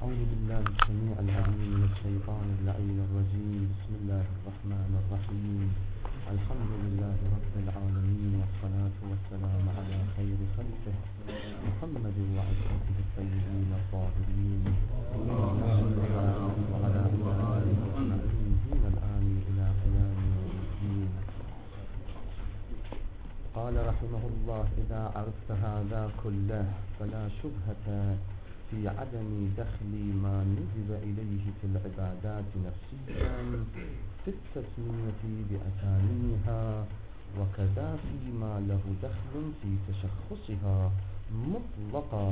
أعوذ بالله السميع العليم من الشيطان اللعين الرجيم. بسم الله الرحمن الرحيم. الحمد لله رب العالمين، والصلاة والسلام على خير خلقه محمد وعشرته الطيبين الطاهرين وعلى آله أجمعين الآن إلى قيام يوم الدين. قال رحمه الله: إذا عرفت هذا كله فلا شبهة في عدم دخل ما نسب إليه في العبادات نفسيا في التسمية بأساميها، وكذا فيما له دخل في تشخصها مطلقا.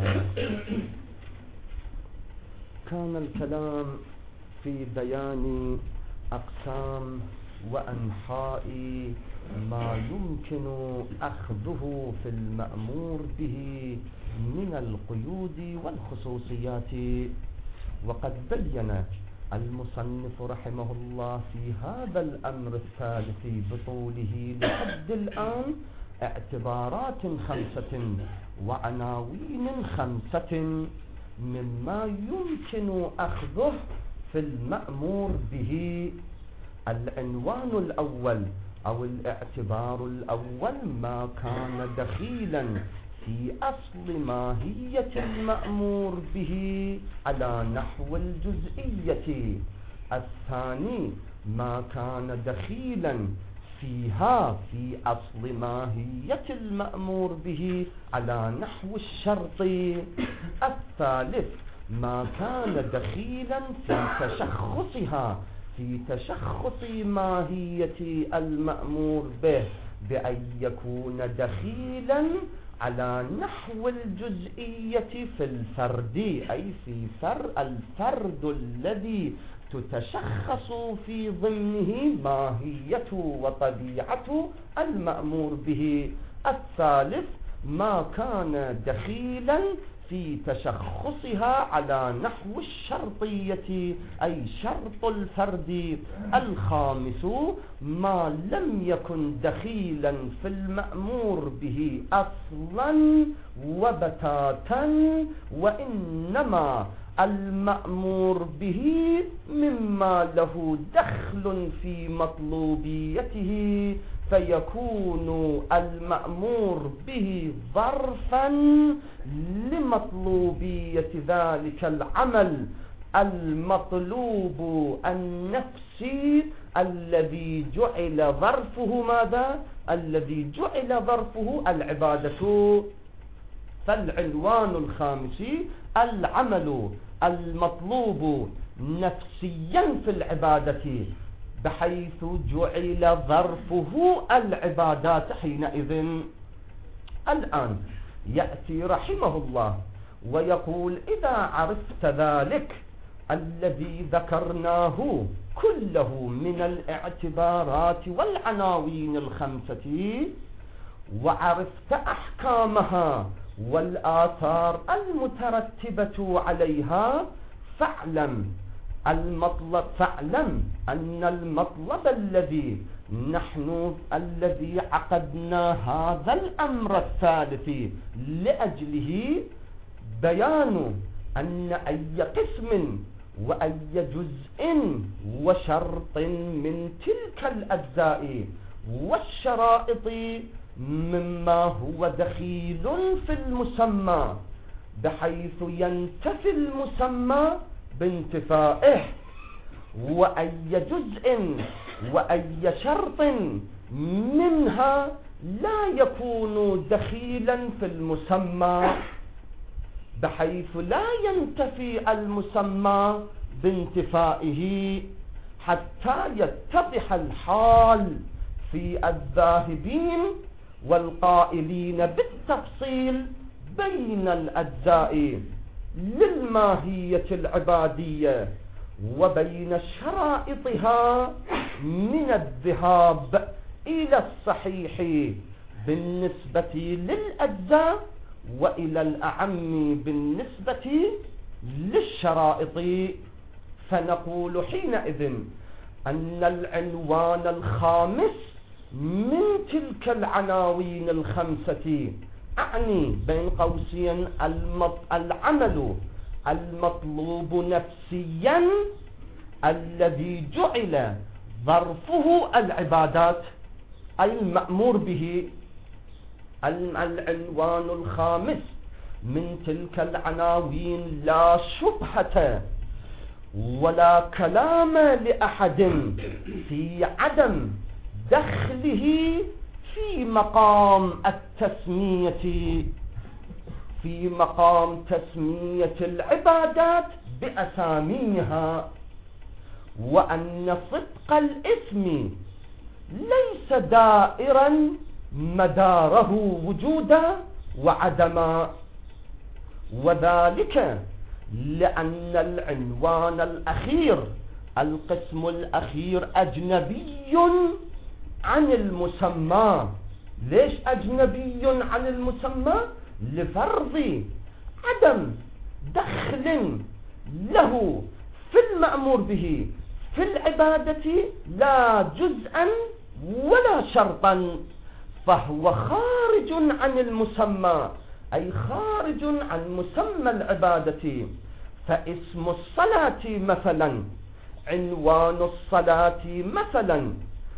كان الكلام في بيان أقسام وأنحاء ما يمكن أخذه في المأمور به من القيود والخصوصيات، وقد بين المصنف رحمه الله في هذا الأمر الثالث بطوله لحد الآن اعتبارات 5 وعناوين 5 مما يمكن أخذه في المأمور به. العنوان الأول أو الاعتبار الأول ما كان دخيلا في أصل ماهية المأمور به على نحو الجزئية. الثاني ما كان دخيلا فيها في أصل ماهية المأمور به على نحو الشرط. الثالث ما كان دخيلا في تشخصها في تشخص ماهية المأمور به بأن يكون دخيلا على نحو الجزئية في الفرد، أي في الفرد الذي تتشخص في ضمنه ماهية وطبيعة المأمور به. الثالث ما كان دخيلا في تشخصها على نحو الشرطية، أي شرط الفرد. الخامس ما لم يكن دخيلا في المأمور به أصلا وبتاتا، وإنما المأمور به مما له دخل في مطلوبيته، فيكون المأمور به ظرفا لمطلوبية ذلك العمل المطلوب النفسي الذي جعل ظرفه ماذا؟ الذي جعل ظرفه العبادة. فالعنوان الخامس العمل المطلوب نفسيا في العبادة، بحيث جعل ظرفه العبادات حينئذ. الآن يأتي رحمه الله ويقول: إذا عرفت ذلك الذي ذكرناه كله من الاعتبارات والعناوين 5، وعرفت أحكامها والآثار المترتبة عليها، فاعلم أن المطلب الذي عقدنا هذا الأمر الثالث لأجله بيان أن أي قسم وأي جزء وشرط من تلك الأجزاء والشرائط مما هو دخيل في المسمى، بحيث ينتفي المسمى بانتفائه، وأي جزء وأي شرط منها لا يكون دخيلا في المسمى، بحيث لا ينتفي المسمى بانتفائه، حتى يتضح الحال في الذاهبين والقائلين بالتفصيل بين الأجزاء للماهية العبادية وبين شرائطها من الذهاب إلى الصحيح بالنسبة للأجزاء، وإلى الأعم بالنسبة للشرائط. فنقول حينئذ أن العنوان الخامس من تلك العناوين 5، أعني بين قوسين العمل المطلوب نفسيا الذي جعل ظرفه العبادات أي المأمور به. العنوان الخامس من تلك العناوين لا شبهة ولا كلام لأحد في عدم دخله في مقام التسمية، في مقام تسمية العبادات بأساميها، وأن صدق الاسم ليس دائرا مداره وجودا وعدما، وذلك لأن العنوان الأخير القسم الأخير أجنبي عن المسمى. ليش أجنبي عن المسمى؟ لفرض عدم دخل له في المأمور به في العبادة لا جزءا ولا شرطا، فهو خارج عن المسمى، أي خارج عن مسمى العبادة. فاسم الصلاة مثلا، عنوان الصلاة مثلا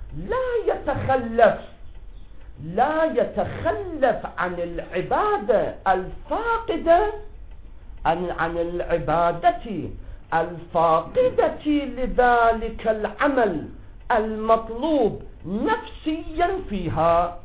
لا يتخلف عن العبادة الفاقدة عن العبادة الفاقدة لذلك العمل المطلوب نفسيا فيها.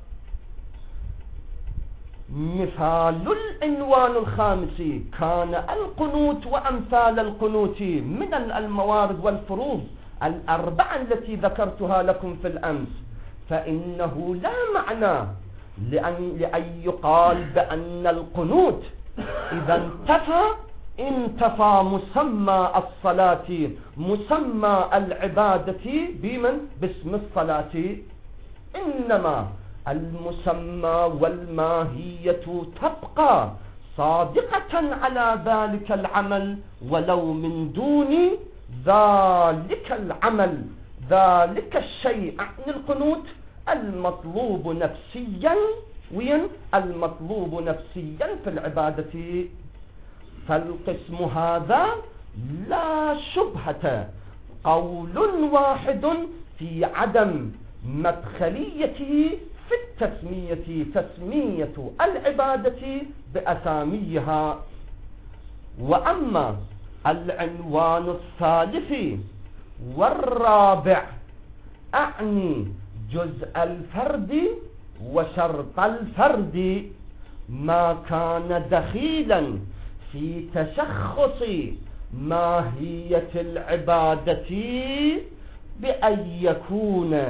مثال العنوان الخامس كان القنوت وأمثال القنوت من الموارد والفروض الأربعة التي ذكرتها لكم في الأمس، فإنه لا معنى لأن يقال بأن القنوت إذا انتفى مسمى الصلاة، مسمى العبادة باسم الصلاة، إنما المسمى والماهية تبقى صادقة على ذلك العمل ولو من دون ذلك العمل، ذلك الشيء عن القنوت المطلوب نفسيا، المطلوب نفسيا في العبادة. فالقسم هذا لا شبهة قول واحد في عدم مدخليته في التسمية، تسمية العبادة بأساميها. وأما العنوان الثالث والرابع أعني جزء الفرد وشرط الفرد، ما كان دخيلا في تشخص ماهية العبادة بأن يكون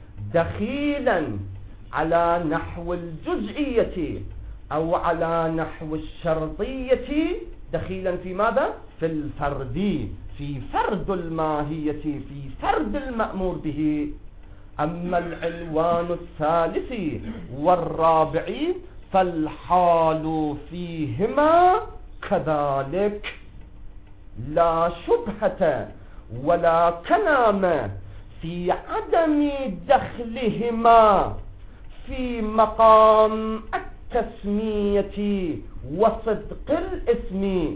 دخيلا على نحو الجزئية أو على نحو الشرطية، دخيلا في ماذا؟ في الفرد، في فرد الماهية، في فرد المأمور به. أما العنوان الثالث والرابع فالحال فيهما كذلك، لا شبهة ولا كلام في عدم دخلهما في مقام التسمية وصدق الاسم،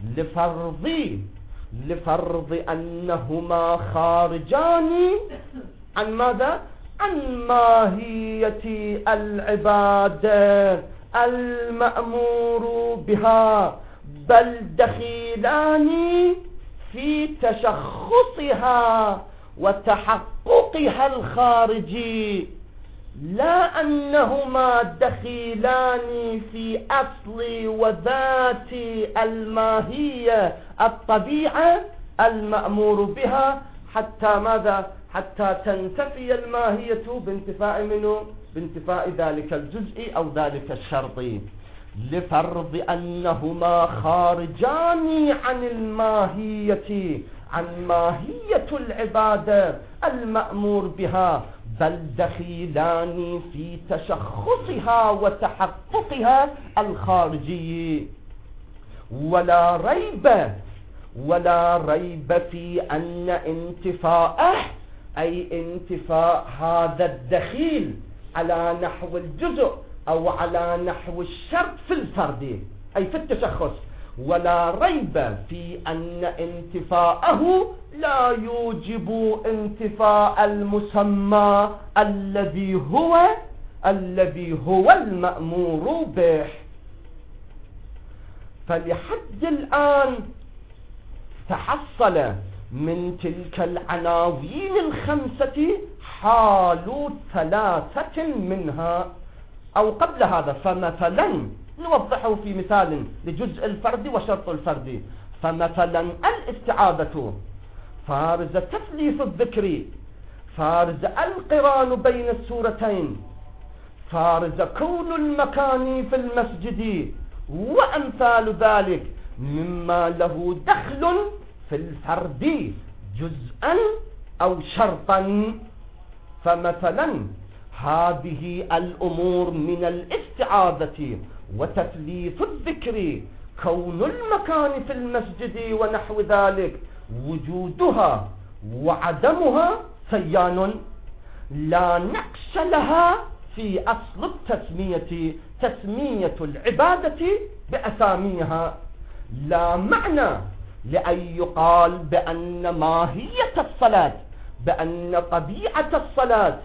لفرض أنهما خارجان عن ماذا؟ عن ماهية العبادة المأمور بها، بل دخيلان في تشخصها وتحققها الخارجي، لا أنهما دخيلان في أصل وذات الماهية الطبيعة المأمور بها، حتى ماذا؟ حتى تنتفي الماهية بانتفاء منه؟ بانتفاء ذلك الجزء أو ذلك الشرط. لفرض أنهما خارجان عن الماهية، عن ماهية العبادة المأمور بها، بل دخيلان في تشخصها وتحققها الخارجي. ولا ريب في أن انتفاءه، أي انتفاء هذا الدخيل على نحو الجزء أو على نحو الشرط في الفرد، أي في التشخص، ولا ريب في أن انتفاءه لا يوجب انتفاء المسمى الذي هو المأمور به. فلحد الآن تحصل من تلك العناوين الخمسة حال ثلاثة منها. أو قبل هذا، فمثلا نوضحه في مثال لجزء الفرد وشرط الفرد. فمثلا الاستعاذة فارز تثليث الذكر، فارز القران بين السورتين، فارز كون المكان في المسجد وأمثال ذلك مما له دخل في الفرد جزءا أو شرطا. فمثلا هذه الأمور من الاستعاذة وتثليث الذكر، كون المكان في المسجد ونحو ذلك، وجودها وعدمها سيان لا نقش لها في أصل التسمية، تسمية العبادة بأساميها. لا معنى لأن يقال بأن ماهية الصلاة، بأن طبيعة الصلاة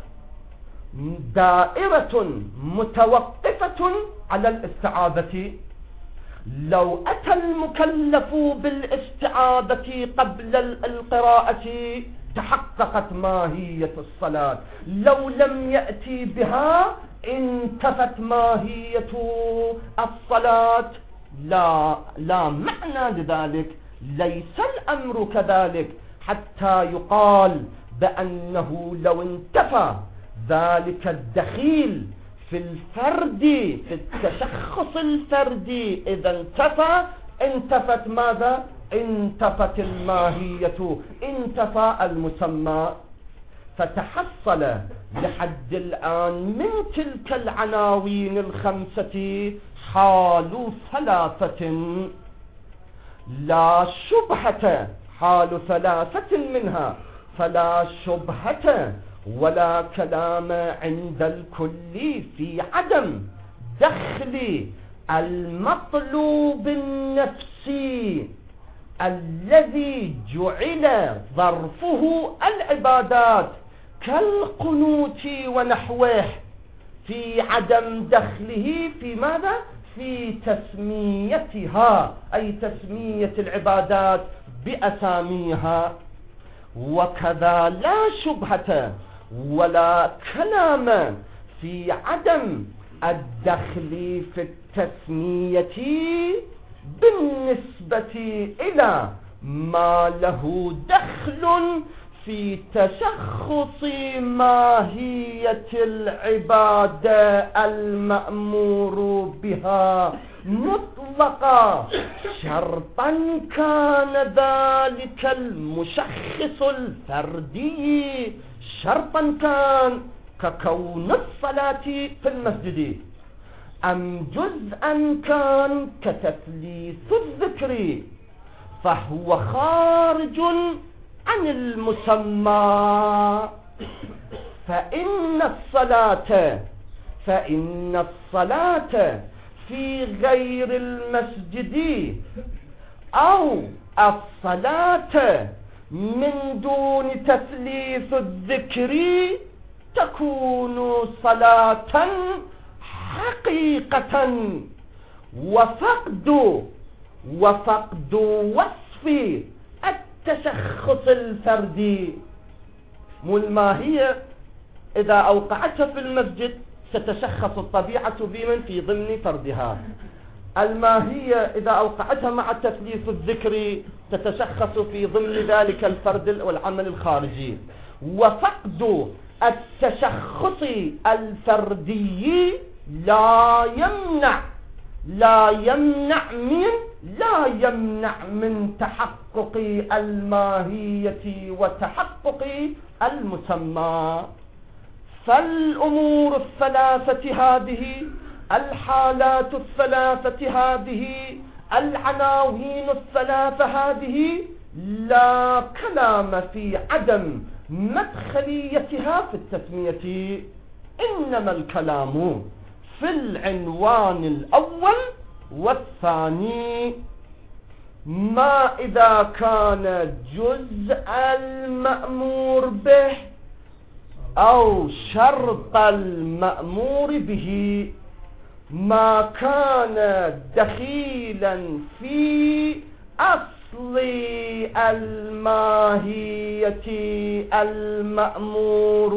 دائرة متوقفة على الاستعاذة. لو أتى المكلف بالاستعاذة قبل القراءة تحققت ماهية الصلاة، لو لم يأتي بها انتفت ماهية الصلاة. لا معنى لذلك، ليس الأمر كذلك حتى يقال بأنه لو انتفى ذلك الدخيل في الفرد، في التشخص الفردي، إذا انتفت ماذا؟ انتفت الماهية، انتفى المسمى. فتحصل لحد الآن من تلك العناوين الخمسة حال ثلاثة لا شبهة، حال ثلاثة منها فلا شبهة ولا كلام عند الكل في عدم دخل المطلوب النفسي الذي جعل ظرفه العبادات كالقنوت ونحوه، في عدم دخله في ماذا؟ في تسميتها، أي تسمية العبادات بأساميها. وكذا لا شبهة ولا كلام في عدم الدخل في التسمية بالنسبة إلى ما له دخل في تشخص ماهية العبادة المأمور بها مطلقا، شرطا كان ذلك المشخص الفردي، شرطا كان ككون الصلاة في المسجد، أم جزءا كان كتثليث الذكر، فهو خارج عن المسمى. فإن الصلاة في غير المسجد أو الصلاة من دون تثليث الذكر تكون صلاة حقيقة، وفقد وصف التشخص الفردي. مو الماهية إذا أوقعتها في المسجد ستشخص الطبيعة في ضمن فردها، الماهية إذا أوقعتها مع تثليث الذكر تتشخص في ضمن ذلك الفرد والعمل الخارجي. وفقد التشخص الفردي لا يمنع من تحقق الماهية وتحقق المسمى. فالأمور الثلاثة هذه، الحالات الثلاثة هذه، العناوين الثلاثة هذه، لا كلام في عدم مدخليتها في التسمية، إنما الكلام في العنوان الأول والثاني. ما إذا كان جزء المأمور به أو شرط المأمور به، ما كان دخيلا في أصل الماهية المأمور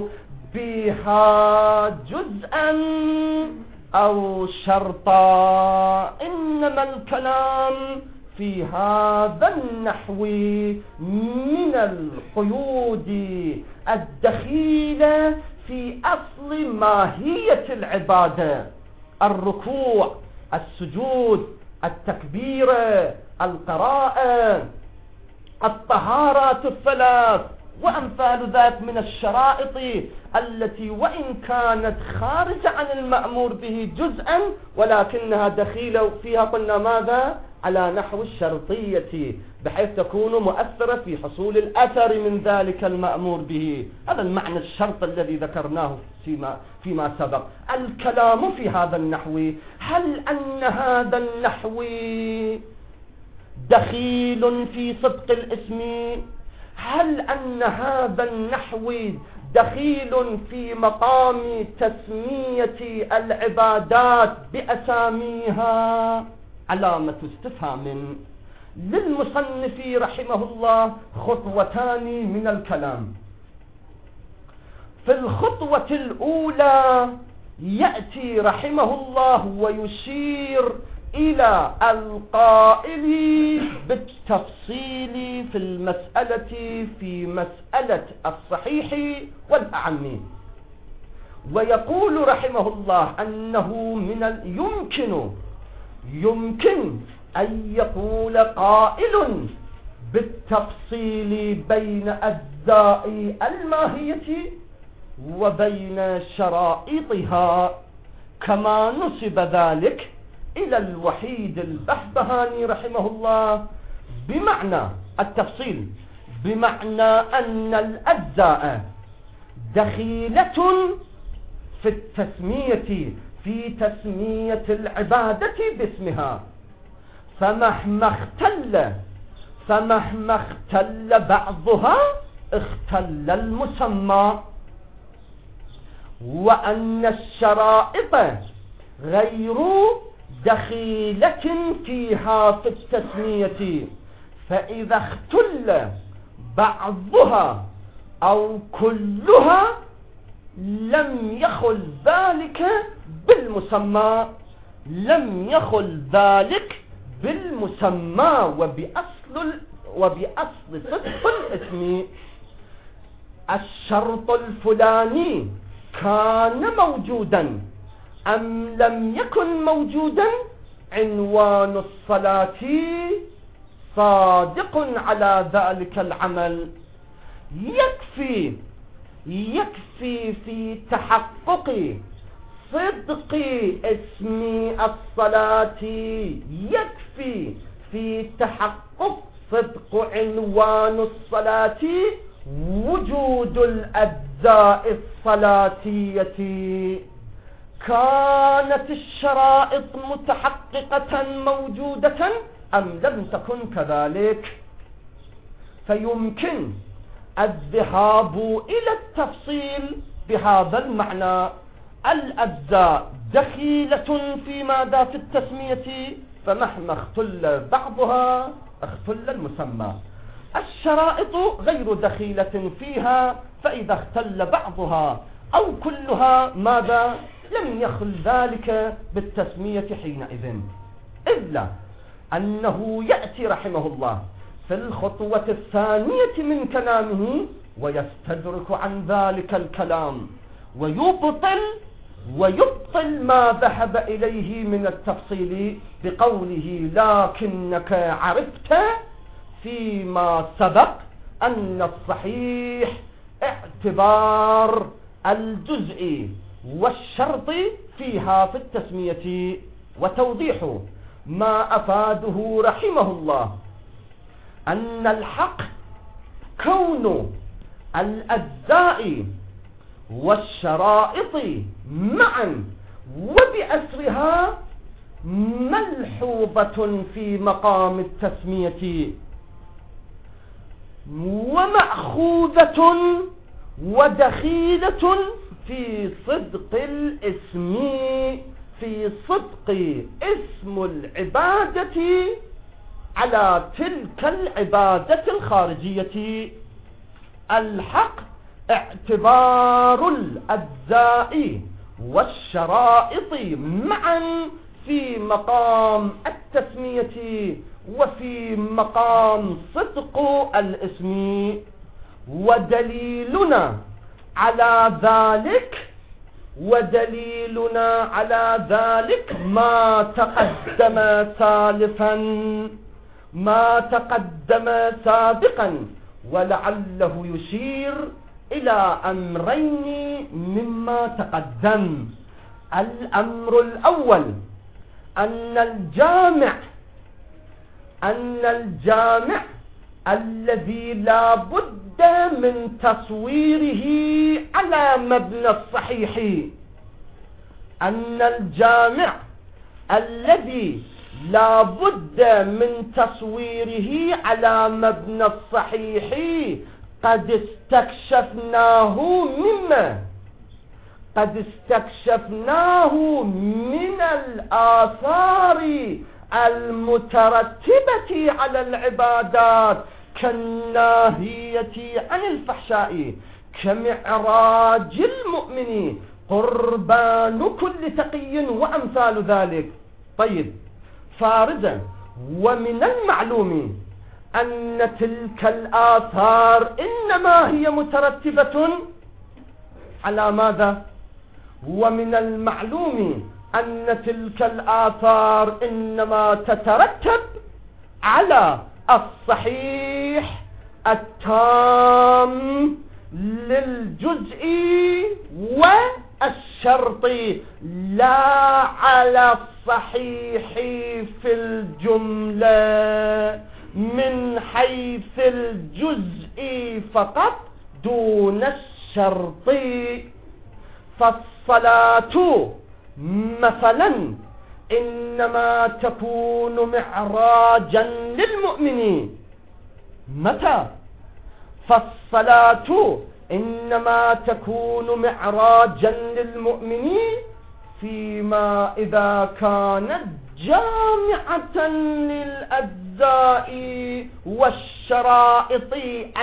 بها جزءا أو شرطا. إنما الكلام في هذا النحو من القيود الدخيلة في أصل ماهية العبادة: الركوع، السجود، التكبير، القراءة، الطهارات الثلاث وأمثال ذلك من الشرائط التي وإن كانت خارجة عن المأمور به جزءا ولكنها دخيلة فيها، قلنا ماذا؟ على نحو الشرطية، بحيث تكون مؤثرة في حصول الأثر من ذلك المأمور به. هذا المعنى الشرط الذي ذكرناه فيما سبق. الكلام في هذا النحو: هل أن هذا النحو دخيل في صدق الاسم؟ هل أن هذا النحو دخيل في مقام تسمية العبادات بأساميها؟ علامة استفهام. للمصنف رحمه الله خطوتان من الكلام. في الخطوة الأولى يأتي رحمه الله ويشير إلى القائل بالتفصيل في المسألة، في مسألة الصحيح والأعم، ويقول رحمه الله أنه يمكن أن يقول قائل بالتفصيل بين أجزاء الماهية وبين شرائطها، كما نسب ذلك إلى الوحيد البحبهاني رحمه الله، بمعنى التفصيل، بمعنى أن الأجزاء دخيلة في التسمية، في تسمية العبادة باسمها، فمهما اختل بعضها اختل المسمى، وأن الشرائط غير دخيلة فيها في التسمية، فإذا اختل بعضها أو كلها لم يخل ذلك بالمسمى، لم يخل ذلك بالمسمى وبأصل صدق الاسم. الشرط الفلاني كان موجودا أم لم يكن موجودا، عنوان الصلاة صادق على ذلك العمل. يكفي في تحقق صدق اسم الصلاة، يكفي في تحقق صدق عنوان الصلاة وجود الأجزاء الصلاتية. كانت الشرائط متحققة موجودة أم لم تكن كذلك؟ فيمكن الذهاب إلى التفصيل بهذا المعنى: الأجزاء دخيلة في ماذا؟ في التسمية، فمهما اختل بعضها اختل المسمى. الشرائط غير دخيلة فيها، فإذا اختل بعضها أو كلها ماذا؟ لم يخل ذلك بالتسمية حينئذ. إلا أنه يأتي رحمه الله في الخطوة الثانية من كلامه ويستدرك عن ذلك الكلام ويبطل ما ذهب إليه من التفصيل بقوله: لكنك عرفت فيما سبق أن الصحيح اعتبار الجزء والشرط فيها في التسمية. وتوضيح ما أفاده رحمه الله أن الحق كون الأجزاء والشرائط معا وبأسرها ملحوظة في مقام التسمية ومأخوذة ودخيلة في صدق الاسم، في صدق اسم العبادة على تلك العبادة الخارجية. الحق اعتبار الأجزاء والشرائط معا في مقام التسمية وفي مقام صدق الاسم. ودليلنا على ذلك ما تقدم سابقا، ولعله يشير إلى أمرين مما تقدم. الأمر الأول أن الجامع الذي لا بد من تصويره على مبنى الصحيح، أن الجامع الذي لا بد من تصويره على مبنى الصحيح قد استكشفناه من الآثار المترتبة على العبادات، كالناهية عن الفحشاء، كمعراج المؤمن، قربان كل تقي، وأمثال ذلك. طيب، فاردا، ومن المعلوم أن تلك الآثار إنما هي مترتبة على ماذا؟ ومن المعلوم أن تلك الآثار إنما تترتب على الصحيح التام للجزء والشرط، لا على الصحيح في الجملة من حيث الجزء فقط دون الشرط. فالصلاة مثلا إنما تكون معراجا للمؤمن. متى؟ فالصلاة إنما تكون معراجا للمؤمن فيما إذا كانت جامعة للأجزاء والشرائط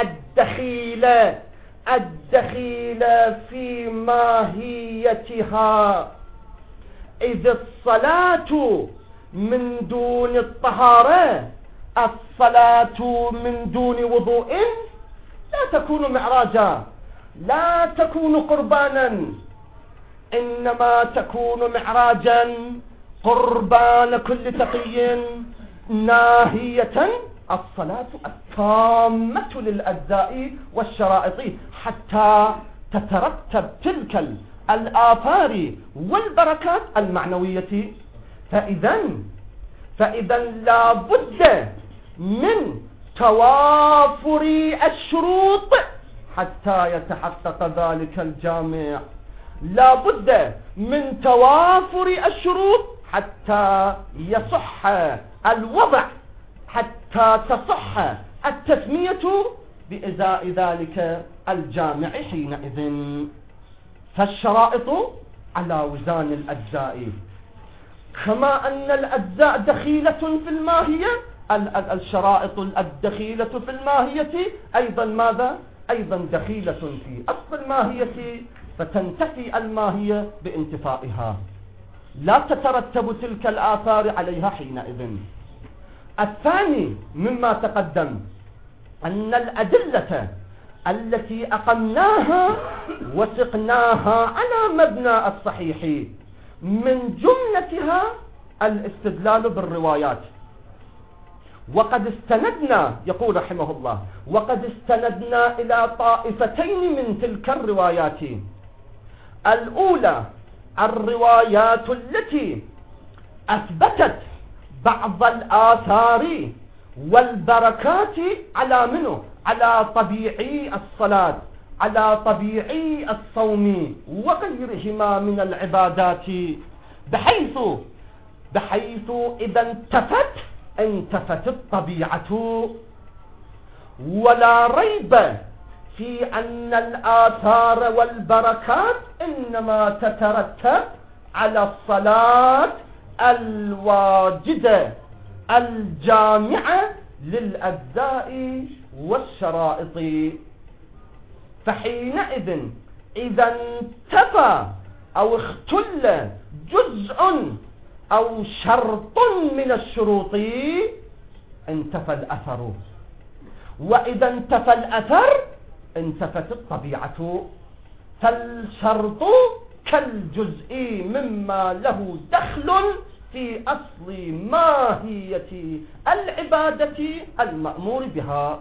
الدخيلة في ماهيتها. إذ الصلاة من دون الطهارة، الصلاة من دون وضوء لا تكون معراجا، لا تكون قربانا، إنما تكون معراجا قربان كل تقي، ناهية الصلاة التامة للأجزاء والشرائط حتى تترتب تلك الآثار والبركات المعنوية. فإذا لا بد من توافر الشروط حتى يتحقق ذلك الجامع، لا بد من توافر الشروط حتى يصح الوضع، حتى تصح التسمية بإزاء ذلك الجامع حينئذ. فالشرائط على وزان الأجزاء، كما أن الأجزاء دخيلة في الماهية، الشرائط الدخيلة في الماهية أيضا ماذا؟ أيضا دخيلة في أصل الماهية، فتنتفي الماهية بانتفائها، لا تترتب تلك الآثار عليها حينئذ. الثاني مما تقدم أن الأدلة التي أقمناها وسقناها على مبنى الصحيح من جملتها الاستدلال بالروايات. وقد استندنا، يقول رحمه الله، وقد استندنا إلى طائفتين من تلك الروايات. الأولى الروايات التي أثبتت بعض الآثار والبركات على منه؟ على طبيعي الصلاة، على طبيعي الصوم وغيرهما من العبادات، بحيث بحيث إذا انتفت الطبيعة. ولا ريب في أن الآثار والبركات إنما تترتب على الصلاة الواجدة الجامعة للأجزاء والشرائط. فحينئذ إذا انتفى أو اختل جزء أو شرط من الشروط انتفى الأثر، وإذا انتفى الأثر انتفت الطبيعة. فالشرط كالجزء مما له دخل في أصل ماهية العبادة المأمور بها.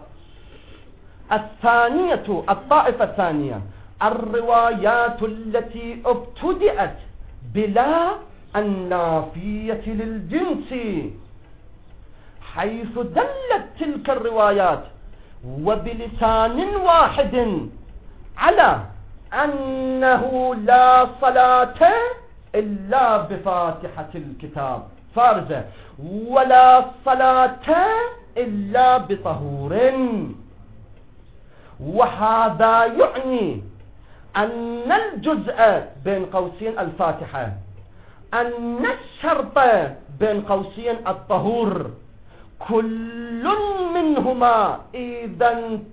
الطائفة الثانية الروايات التي ابتدأت بلا النافية للجنس، حيث دلت تلك الروايات وبلسان واحد على أنه لا صلاة إلا بفاتحة الكتاب فارزة، ولا صلاة إلا بطهور. وهذا يعني أن الجزء بين قوسين الفاتحة، أن الشرط بين قوسين الطهور، كل منهما إذا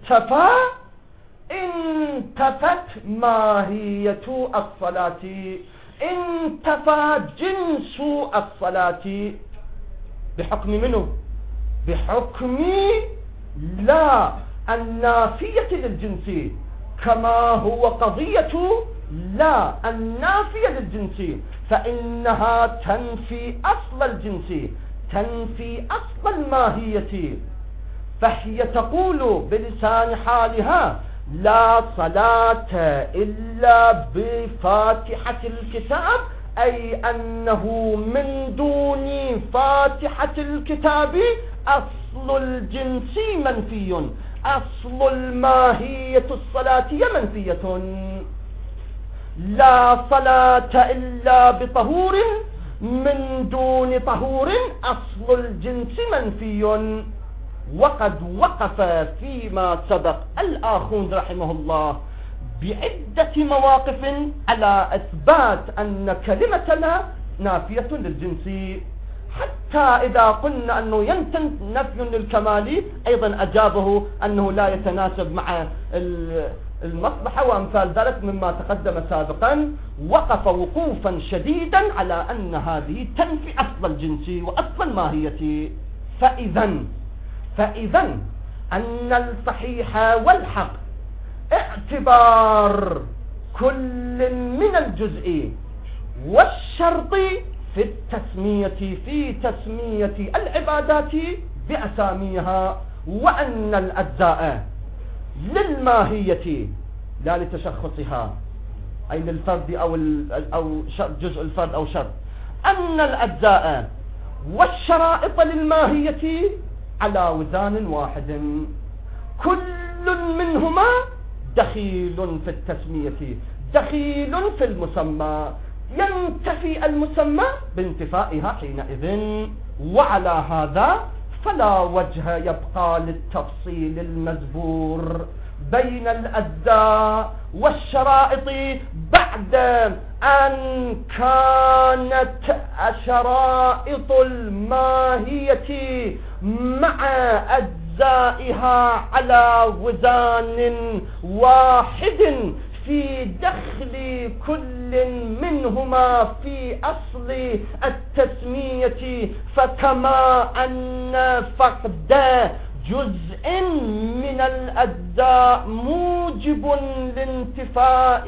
انتفت ماهية الصلاة، انتفى جنس الصلاة. بحكم منه؟ بحكم لا النافية للجنس، كما هو قضية لا النافية للجنس، فإنها تنفي أصل الجنس، تنفي أصل الماهية. فهي تقول بلسان حالها لا صلاة إلا بفاتحة الكتاب، أي أنه من دون فاتحة الكتاب أصل الجنس منفي، أصل الماهية الصلاة منفية. لا صلاة إلا بطهور، من دون طهور أصل الجنس منفي. وقد وقف فيما سبق الآخون رحمه الله بعدة مواقف على إثبات أن كلمة لا نافية للجنس، حتى إذا قلنا أنه يمتن نفي للكمال أيضا أجابه أنه لا يتناسب مع المصلحة وأمثال ذلك مما تقدم سابقا. وقف وقوفا شديدا على أن هذه تنفي أصل الجنس وأصل الماهية. فإذا أن الصحيح والحق اعتبار كل من الجزء والشرط في تسمية العبادات بأساميها، وأن الأجزاء للماهية لا لتشخصها، أي للفرد أو جزء الفرد أو شرط، أن الأجزاء والشرائط للماهية على وزان واحد، كل منهما دخيل في التسمية، دخيل في المسمى، ينتفي المسمى بانتفائها حينئذ. وعلى هذا فلا وجه يبقى للتفصيل المذكور بين الأجزاء والشرائط بعد أن كانت شرائط الماهية مع أجزائها على وزان واحد في دخل كل منهما في أصل التسمية. فكما أن فقد جزء من الأجزاء موجب لانتفاء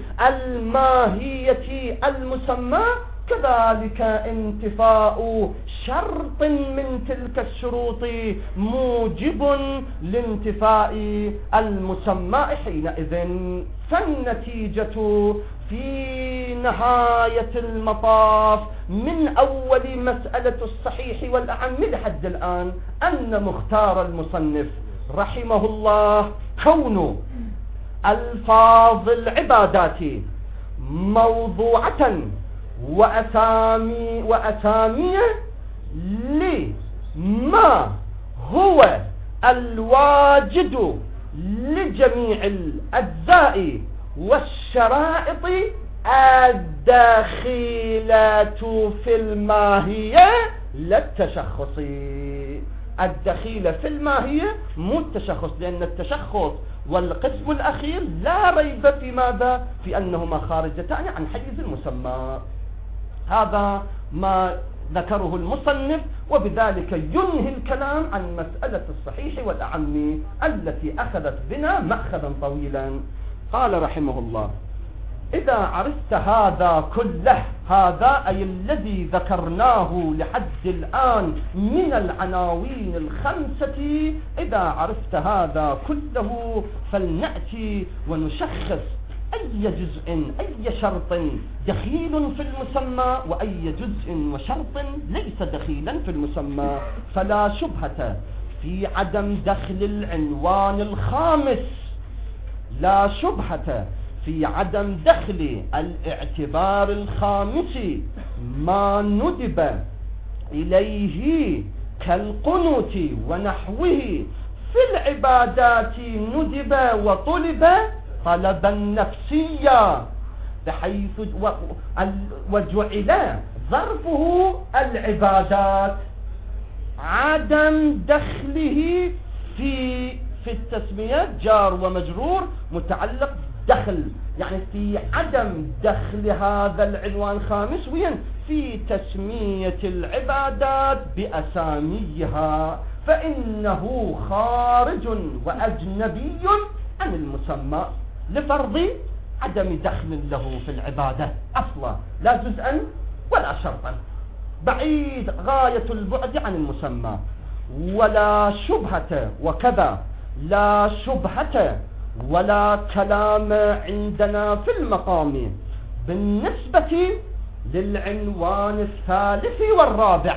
الماهية المسمى، كذلك انتفاء شرط من تلك الشروط موجب لانتفاء المسمى حينئذ. فالنتيجة في نهاية المطاف من أول مسألة الصحيح والأعم لحد الآن أن مختار المصنف رحمه الله كون ألفاظ العبادات موضوعة وأساميه لما هو الواجد لجميع الأجزاء والشرائط الدخيلة في الماهية لا التشخص. الدخيلة في الماهية مو التشخص، لأن التشخص والقسم الأخير لا ريب في ماذا؟ في أنهما خارجتان عن حيز المسمى. هذا ما ذكره المصنف، وبذلك ينهي الكلام عن مسألة الصحيح والأعم التي أخذت بنا مأخذا طويلا. قال رحمه الله: إذا عرفت هذا كله، هذا أي الذي ذكرناه لحد الآن من العناوين الخمسة، إذا عرفت هذا كله فلنأتي ونشخص أي جزء أي شرط دخيل في المسمى وأي جزء وشرط ليس دخيلا في المسمى. فلا شبهة في عدم دخل العنوان الخامس، لا شبهة في عدم دخل الاعتبار الخامس ما ندب إليه كالقنوت ونحوه في العبادات ندب وطلب طلبا نفسيا، بحيث وجعل ظرفه العبادات، عدم دخله في التسمية جار ومجرور متعلق دخل، يعني في عدم دخل هذا العنوان الخامس وين؟ في تسمية العبادات بأساميها، فإنه خارج وأجنبي عن المسمى لفرض عدم دخل له في العبادة أصلا، لا جزءا ولا شرطا، بعيد غاية البعد عن المسمى. ولا شبهة، وكذا لا شبهة ولا كلام عندنا في المقام بالنسبة للعنوان الثالث والرابع،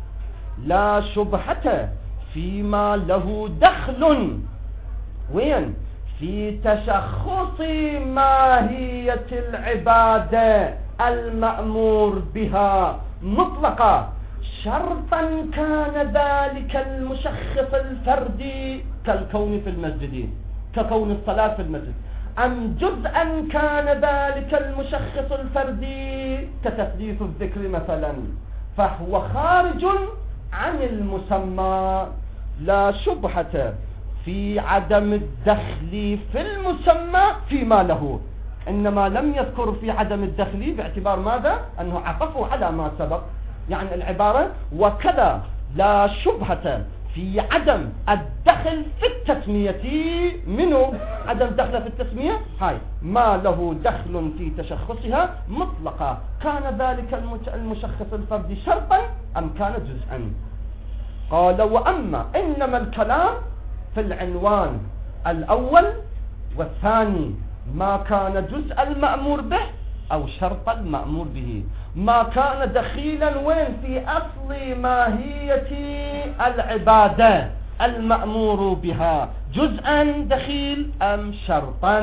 لا شبهة فيما له دخل وين؟ في تشخص ماهية العبادة المأمور بها مطلقة، شرطا كان ذلك المشخص الفردي كالكون في المسجد، ككون الصلاة في المسجد، أم جزءا كان ذلك المشخص الفردي كتثليث الذكر مثلا، فهو خارج عن المسمى. لا شبهة في عدم الدخل في المسمى فيما له، إنما لم يذكر في عدم الدخل باعتبار ماذا؟ أنه عطفه على ما سبق، يعني العبارة وكذا لا شبهة في عدم الدخل في التسمية. منه عدم دخل في التسمية؟ هاي ما له دخل في تشخصها مطلقا، كان ذلك المشخص الفردي شرطا أم كان جزءا. قال: وأما إنما الكلام في العنوان الأول والثاني ما كان جزء المأمور به أو شرط المأمور به، ما كان دخيلا وين؟ في أصل ماهية العبادة المأمور بها، جزءا دخيل أم شرطا.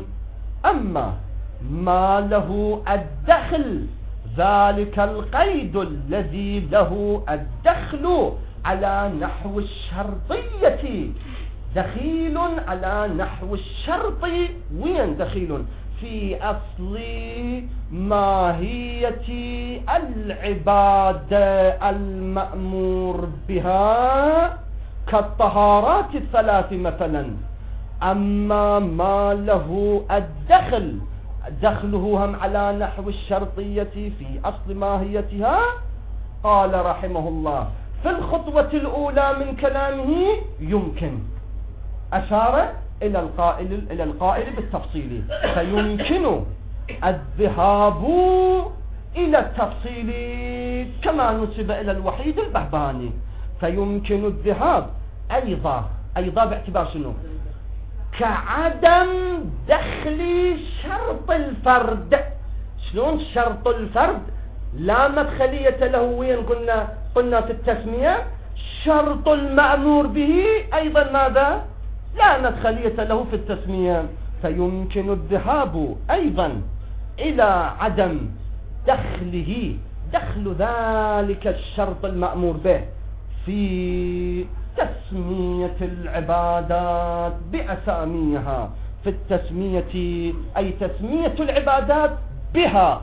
أما ما له الدخل، ذلك القيد الذي له الدخل على نحو الشرطية، دخيل على نحو الشرط وين؟ دخيل في أصل ماهية العبادة المأمور بها كالطهارات الثلاث مثلا. أما ما له الدخل، دخله هم على نحو الشرطية في أصل ماهيتها، قال رحمه الله في الخطوة الأولى من كلامه يمكن، أشار إلى القائل بالتفصيل، فيمكن الذهاب إلى التفصيل كما نسب إلى الوحيد البهبهاني، فيمكن الذهاب أيضا باعتبار شنو؟ كعدم دخل شرط الفرد. شلون شرط الفرد لا مدخلية له وين؟ قلنا في التسمية شرط المأمور به أيضا ماذا؟ لا مدخلية له في التسمية، فيمكن الذهاب أيضا إلى عدم دخل ذلك الشرط المأمور به في تسمية العبادات بأساميها، في التسمية أي تسمية العبادات بها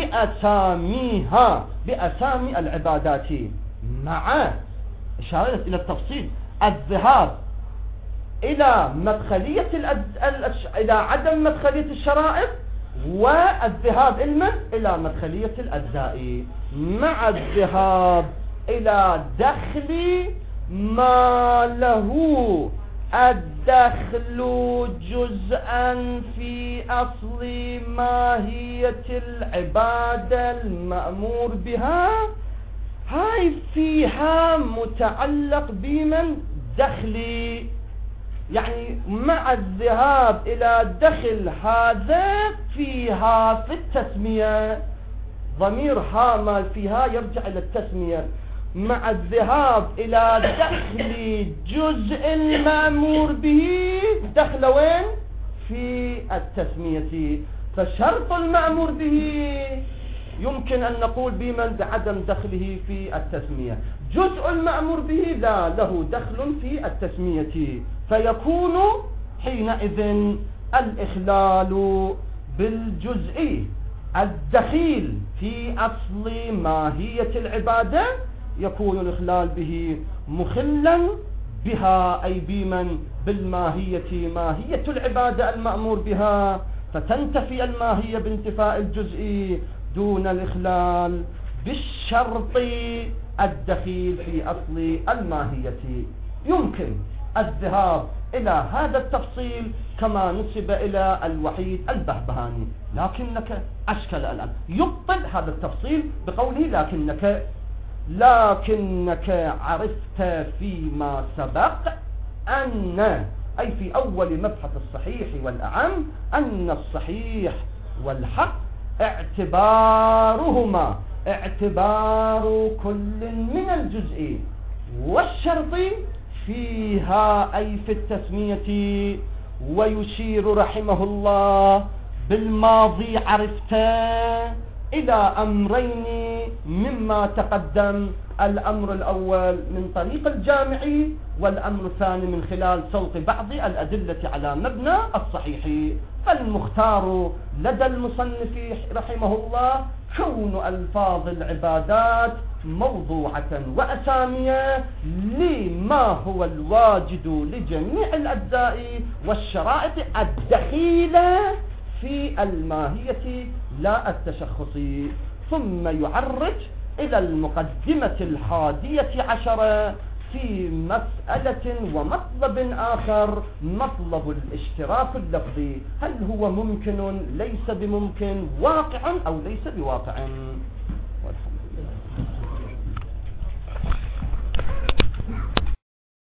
بأساميها، بأسامي العبادات، مع إشارة إلى التفصيل، الذهاب إلى مدخلية إلى عدم مدخلية الشرائط، والذهاب إلى مدخلية الأجزاء، مع الذهاب إلى دخل ما له الدخل جزءا في أصل ماهية العبادة المأمور بها. هاي فيها متعلق بمن دخلي، يعني مع الذهاب إلى دخل هذا فيها في التسمية، ضمير ما فيها يرجع إلى التسمية، مع الذهاب إلى دخل جزء المأمور به، دخل وين؟ في التسمية. فشرط المأمور به يمكن أن نقول بمن بعدم دخله في التسمية، جزء المأمور به لا له دخل في التسمية، فيكون حينئذ الإخلال بالجزء الدخيل في أصل ماهية العبادة، يكون الإخلال به مخلا بها، أي بمن بالماهية، ماهية العبادة المأمور بها، فتنتفي الماهية بانتفاء الجزء دون الإخلال بالشرط الدخيل في أصل الماهية. يمكن الذهاب إلى هذا التفصيل كما نسب إلى الوحيد البهبهاني، لكنك أشكل الآن يبطل هذا التفصيل بقوله لكنك عرفت فيما سبق أن، أي في أول مبحث الصحيح والأعم، أن الصحيح والحق اعتبارهما اعتبار كل من الجزء والشرط فيها، أي في التسمية. ويشير رحمه الله بالماضي عرفت إلى أمرين مما تقدم، الأمر الأول من طريق الجامع، والأمر الثاني من خلال سوق بعض الأدلة على مبنى الصحيح. فالمختار لدى المصنف رحمه الله كون ألفاظ العبادات موضوعة وأسامية لما هو الواجد لجميع الأجزاء والشرائط الدخيلة في الماهية لا التشخصي. ثم يعرج إلى المقدمة 11 في مسألة ومطلب آخر، مطلب الاشتراك اللفظي، هل هو ممكن ليس بممكن، واقع أو ليس بواقع.